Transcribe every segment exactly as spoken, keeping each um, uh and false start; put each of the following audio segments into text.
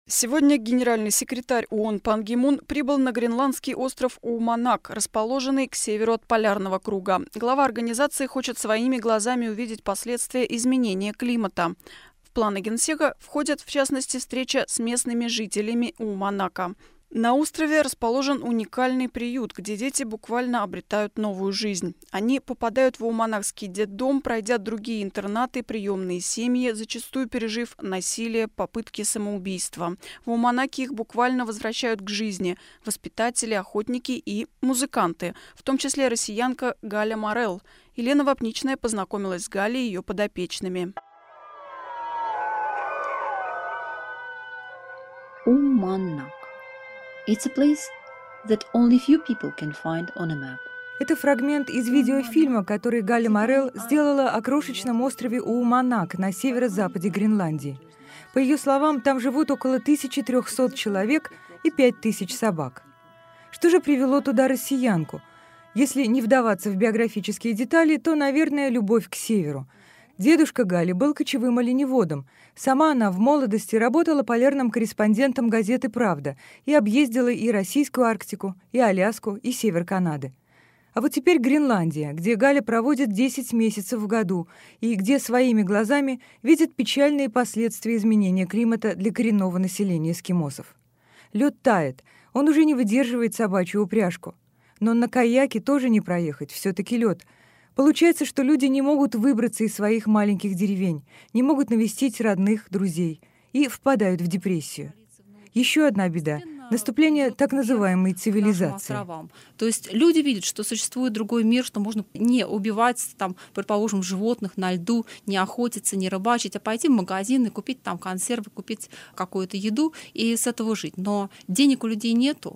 Сегодня генеральный секретарь ООН Пан Ги Мун прибыл на гренландский остров Ууманак, расположенный к северу от полярного круга. Глава организации хочет своими глазами увидеть последствия изменения климата. В планы Генсека входят, в частности, встреча с местными жителями Ууманака. На острове расположен уникальный приют, где дети буквально обретают новую жизнь. Они попадают в ууманакский детдом, пройдя другие интернаты, приемные семьи, зачастую пережив насилие, попытки самоубийства. В Ууманаке их буквально возвращают к жизни воспитатели, охотники и музыканты, в том числе россиянка Галя Морел. Елена Вапничная познакомилась с Галей и ее подопечными. Ууманак. It's a place that only few people can find on a map. Это фрагмент из видеофильма, который Галя Морел сделала о крошечном острове Ууманак на северо-западе Гренландии. По ее словам, там живут около тысячи трёхсот человек и пять тысяч собак. Что же привело туда россиянку? Если не вдаваться в биографические детали, то, наверное, любовь к северу. Дедушка Гали был кочевым оленеводом. Сама она в молодости работала полярным корреспондентом газеты «Правда» и объездила и российскую Арктику, и Аляску, и север Канады. А вот теперь Гренландия, где Галя проводит десять месяцев в году и где своими глазами видит печальные последствия изменения климата для коренного населения эскимосов. Лед тает, он уже не выдерживает собачью упряжку. Но на каяке тоже не проехать, все-таки лед. Получается, что люди не могут выбраться из своих маленьких деревень, не могут навестить родных, друзей и впадают в депрессию. Еще одна беда — наступление так называемой цивилизации. То есть люди видят, что существует другой мир, что можно не убивать, там, предположим, животных на льду, не охотиться, не рыбачить, а пойти в магазин и купить там консервы, купить какую-то еду и с этого жить. Но денег у людей нету,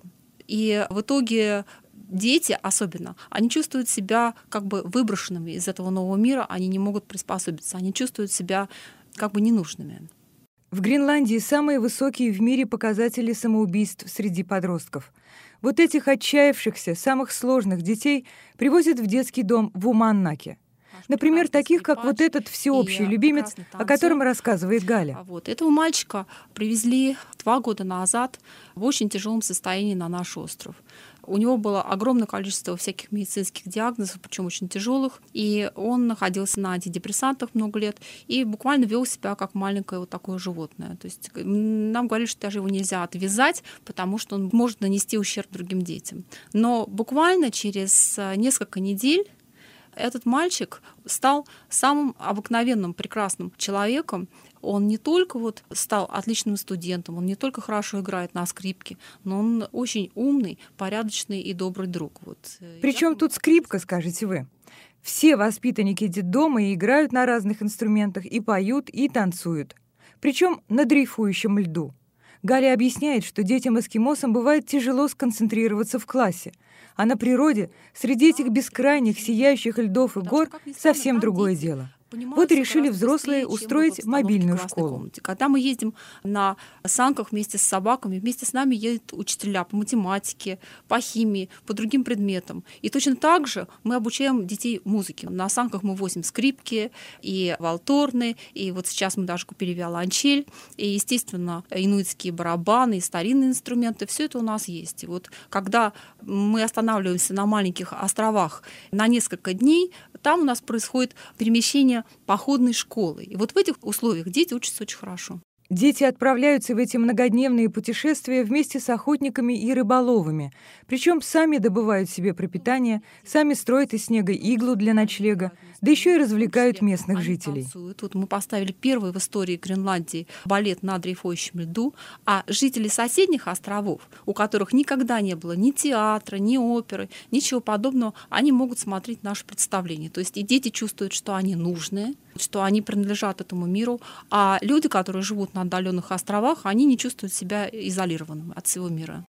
и в итоге дети особенно, они чувствуют себя как бы выброшенными из этого нового мира, они не могут приспособиться, они чувствуют себя как бы ненужными. В Гренландии самые высокие в мире показатели самоубийств среди подростков. Вот этих отчаявшихся, самых сложных детей привозят в детский дом в Ууманнаке. Например, таких, как вот этот всеобщий любимец, о котором рассказывает Галя. Вот. Этого мальчика привезли два года назад в очень тяжелом состоянии на наш остров. У него было огромное количество всяких медицинских диагнозов, причем очень тяжелых, и он находился на антидепрессантах много лет и буквально вел себя как маленькое вот такое животное. То есть нам говорили, что даже его нельзя отвязать, потому что он может нанести ущерб другим детям. Но буквально через несколько недель этот мальчик стал самым обыкновенным, прекрасным человеком. Он не только вот стал отличным студентом, он не только хорошо играет на скрипке, но он очень умный, порядочный и добрый друг. Вот. Причем тут скрипка, скажете вы? Все воспитанники детдома и играют на разных инструментах, и поют, и танцуют. Причем на дрейфующем льду. Галя объясняет, что детям-эскимосам бывает тяжело сконцентрироваться в классе, а на природе, среди этих бескрайних сияющих льдов и гор, совсем другое дело. Вот и решили взрослые устроить мобильную школу. Когда мы ездим на санках вместе с собаками, вместе с нами едут учителя по математике, по химии, по другим предметам. И точно так же мы обучаем детей музыке. На санках мы возим скрипки и валторны, и вот сейчас мы даже купили виолончель, и, естественно, инуитские барабаны, и старинные инструменты. Все это у нас есть. И вот когда мы останавливаемся на маленьких островах на несколько дней, там у нас происходит перемещение походной школы. И вот в этих условиях дети учатся очень хорошо. Дети отправляются в эти многодневные путешествия вместе с охотниками и рыболовами. Причем сами добывают себе пропитание, сами строят из снега иглу для ночлега, да еще и развлекают местных жителей. Тут мы поставили первый в истории Гренландии балет на дрейфующем льду, а жители соседних островов, у которых никогда не было ни театра, ни оперы, ничего подобного, они могут смотреть наше представление. То есть и дети чувствуют, что они нужные, что они принадлежат этому миру, а люди, которые живут на отдаленных островах, они не чувствуют себя изолированными от всего мира.